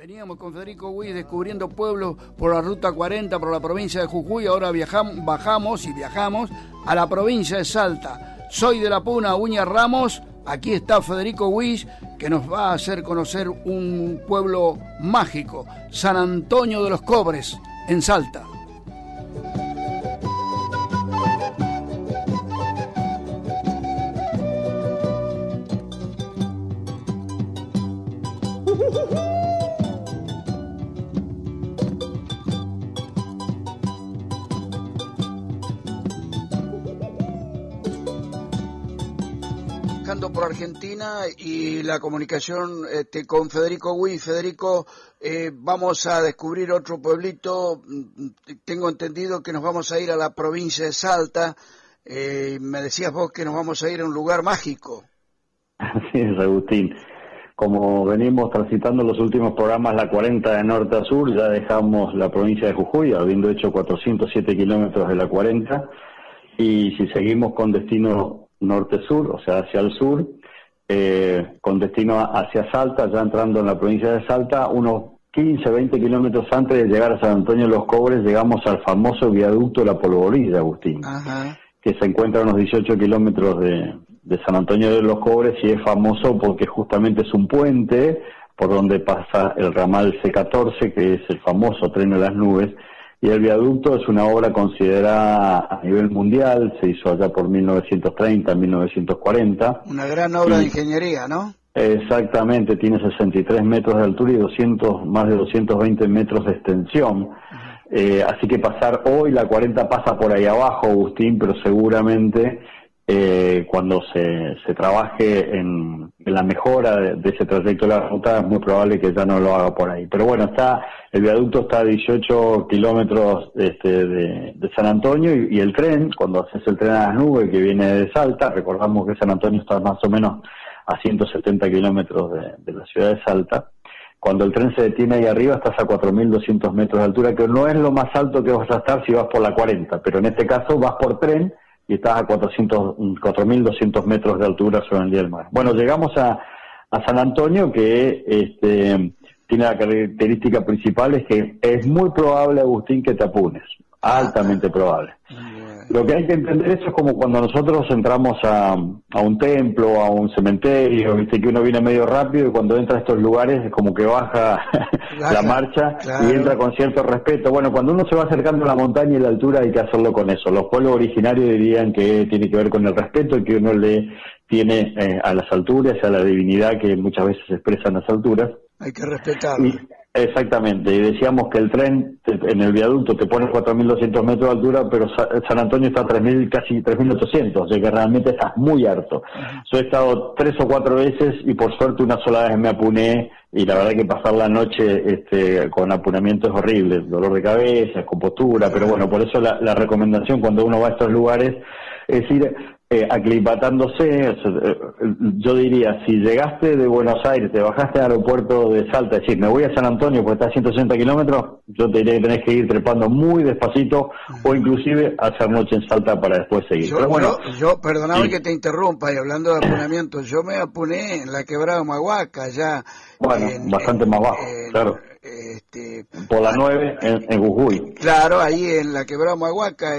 Veníamos con Federico Wyss descubriendo pueblos por la Ruta 40, por la provincia de Jujuy. Ahora viajamos a la provincia de Salta. Soy de la Puna, Uña Ramos. Aquí está Federico Wyss, que nos va a hacer conocer un pueblo mágico, San Antonio de los Cobres, en Salta. Por Argentina y la comunicación con Federico Wyss. Federico, vamos a descubrir otro pueblito. Tengo entendido que nos vamos a ir a la provincia de Salta. Me decías vos que nos vamos a ir a un lugar mágico. Así es, Agustín. Como venimos transitando los últimos programas, la 40 de norte a sur, ya dejamos la provincia de Jujuy, habiendo hecho 407 kilómetros de la 40, y si seguimos con destino norte-sur, o sea, hacia el sur, con destino hacia Salta, ya entrando en la provincia de Salta, unos 15, 20 kilómetros antes de llegar a San Antonio de los Cobres, llegamos al famoso viaducto de la Polvorilla, Agustín, que se encuentra a unos 18 kilómetros de San Antonio de los Cobres, y es famoso porque justamente es un puente por donde pasa el ramal C14, que es el famoso tren de las nubes. Y el viaducto es una obra considerada a nivel mundial, se hizo allá por 1930, 1940. Una gran obra de ingeniería, ¿no? Exactamente, tiene 63 metros de altura y más de 220 metros de extensión. Así que pasar hoy, la 40 pasa por ahí abajo, Agustín, pero seguramente cuando se trabaje en la mejora de ese trayecto de la ruta, es muy probable que ya no lo haga por ahí. Pero bueno, el viaducto está a 18 kilómetros de San Antonio, y el tren, cuando haces el tren a las nubes que viene de Salta, recordamos que San Antonio está más o menos a 170 kilómetros de la ciudad de Salta. Cuando el tren se detiene ahí arriba, estás a 4.200 metros de altura, que no es lo más alto que vas a estar si vas por la 40, pero en este caso vas por tren y estás a 4.200 metros de altura sobre el nivel del mar. Bueno, llegamos a San Antonio, que tiene la característica principal, es que es muy probable, Agustín, que te apunes, altamente probable. Lo que hay que entender, eso es como cuando nosotros entramos a un templo, a un cementerio, viste que uno viene medio rápido, y cuando entra a estos lugares es como que baja la marcha, y entra con cierto respeto. Bueno, cuando uno se va acercando a la montaña y la altura, hay que hacerlo con eso. Los pueblos originarios dirían que tiene que ver con el respeto que uno le tiene a las alturas, a la divinidad que muchas veces se expresa en las alturas. Hay que respetarlo. Exactamente, y decíamos que el tren en el viaducto te pone 4.200 metros de altura, pero San Antonio está a 3.000, casi 3.800, o sea que realmente estás muy harto. Yo he estado 3 o 4 veces, y por suerte una sola vez me apuné, y la verdad que pasar la noche con apunamiento es horrible, dolor de cabeza, compostura, pero bueno, por eso la recomendación cuando uno va a estos lugares es ir aclimatándose. Yo diría, si llegaste de Buenos Aires, te bajaste al aeropuerto de Salta, es decir, me voy a San Antonio porque está a 160 kilómetros, yo te diría que tenés que ir trepando muy despacito, o inclusive hacer noche en Salta para después seguir. Yo perdóname que te interrumpa, y hablando de apunamiento, yo me apuné en la quebrada de Humahuaca, ya. Bueno, bastante más bajo, claro. Por la 9 en Jujuy. Claro, ahí en la quebrada de Humahuaca,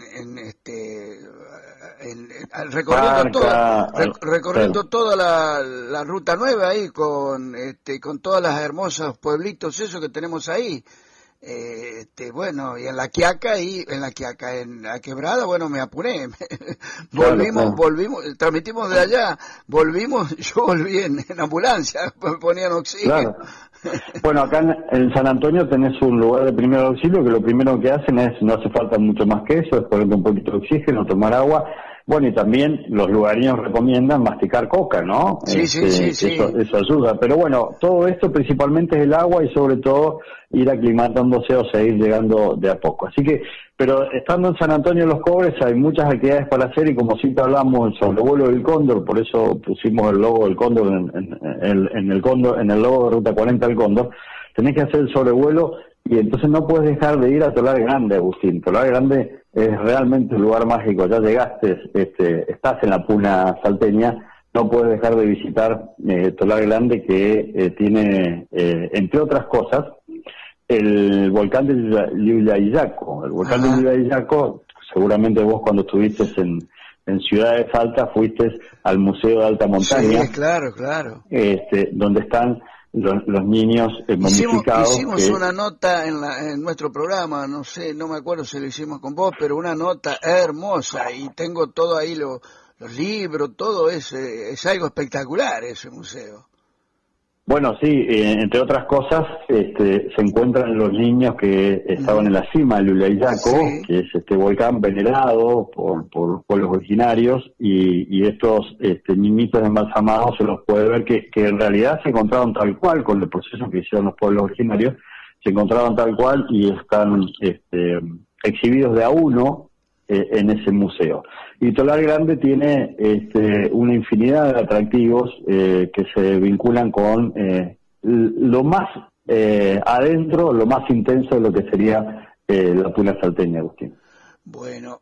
recorriendo toda la ruta 9 ahí con todas las hermosos pueblitos esos que tenemos ahí. Bueno, y en la quebrada, bueno, me apuré. Volvimos, transmitimos de allá, yo volví en ambulancia, me ponían oxígeno. Claro. Bueno, acá en San Antonio tenés un lugar de primer auxilio, que lo primero que hacen no hace falta mucho más que eso, es ponerte un poquito de oxígeno, tomar agua. Bueno, y también los lugareños recomiendan masticar coca, ¿no? Sí. Eso ayuda. Pero bueno, todo esto principalmente es el agua, y sobre todo ir aclimatándose o seguir llegando de a poco. Así que, pero estando en San Antonio de los Cobres hay muchas actividades para hacer, y como siempre hablamos, el sobrevuelo del cóndor, por eso pusimos el logo del cóndor en el logo de Ruta 40 del cóndor. Tenés que hacer el sobrevuelo, y entonces no puedes dejar de ir a Tolar Grande, Agustín. Tolar Grande es realmente un lugar mágico. Ya llegaste, estás en la Puna salteña, no puedes dejar de visitar Tolar Grande, que tiene, entre otras cosas, el volcán de Llullayaco. El volcán de Llullayaco, seguramente vos cuando estuviste en Ciudades Altas fuiste al Museo de Alta Montaña. Sí, claro. Donde están los niños momificados. Hicimos una nota en nuestro programa, no me acuerdo si lo hicimos con vos, pero una nota hermosa, y tengo todo ahí, los libros, todo es algo espectacular ese museo. Bueno, sí, entre otras cosas, se encuentran los niños que estaban en la cima del Llullayaco, que es este volcán venerado por pueblos originarios, y estos niñitos embalsamados se los puede ver que en realidad se encontraron tal cual con el proceso que hicieron los pueblos originarios, se encontraron tal cual y están exhibidos de a uno en ese museo. Y Tolar Grande tiene una infinidad de atractivos que se vinculan con lo más adentro, lo más intenso de lo que sería la Puna salteña, Agustín. Bueno,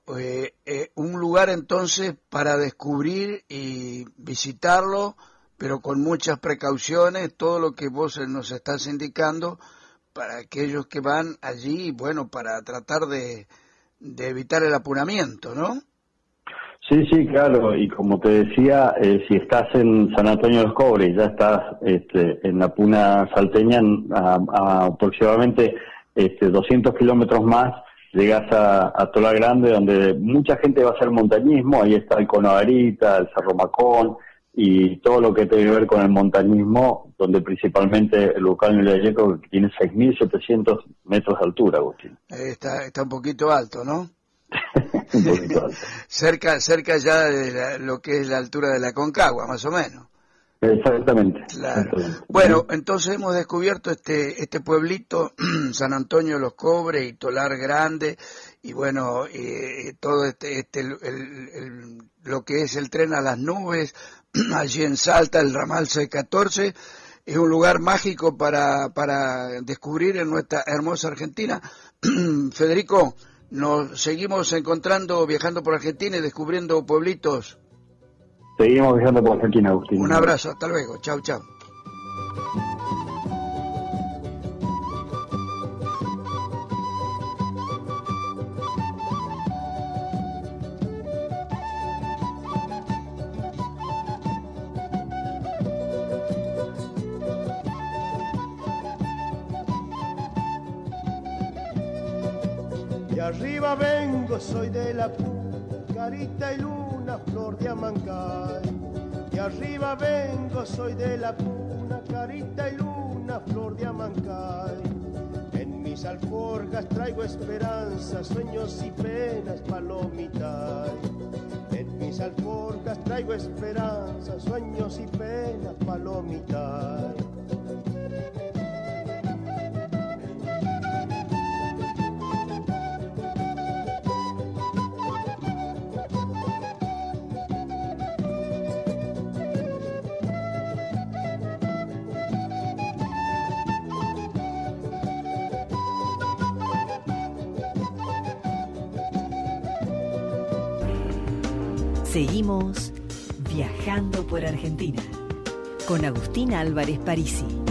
un lugar entonces para descubrir y visitarlo, pero con muchas precauciones, todo lo que vos nos estás indicando, para aquellos que van allí, bueno, para tratar de evitar el apuramiento, ¿no? Sí, claro, y como te decía, si estás en San Antonio de los Cobres, ya estás en la Puna salteña, a aproximadamente 200 kilómetros más, llegas a Tolar Grande, donde mucha gente va a hacer montañismo. Ahí está el Cono Garita, el Cerro Macón, y todo lo que tiene que ver con el montañismo, donde principalmente el volcán Llullayaco, que tiene 6.700 metros de altura, Agustín. Está un poquito alto, ¿no? Un poquito alto. cerca ya de lo que es la altura de la Concagua, más o menos. Exactamente. Claro. Exactamente. Bueno, entonces hemos descubierto este pueblito, San Antonio de los Cobres y Tolar Grande, y bueno, todo lo que es el tren a las nubes, allí en Salta, el ramal C14, es un lugar mágico para descubrir en nuestra hermosa Argentina. Federico, nos seguimos encontrando, viajando por Argentina y descubriendo pueblitos. Seguimos viajando por Argentina, Agustín. Un abrazo, hasta luego, chau. De arriba vengo, soy de la Carita y Luna, flor de Amancay. De arriba vengo, soy de la Puna, Carita y Luna, flor de Amancay. En mis alforjas traigo esperanza, sueños y penas, palomitay. En mis alforjas traigo esperanza, sueños y penas, palomitay. Seguimos viajando por Argentina con Agustín Álvarez Parisi.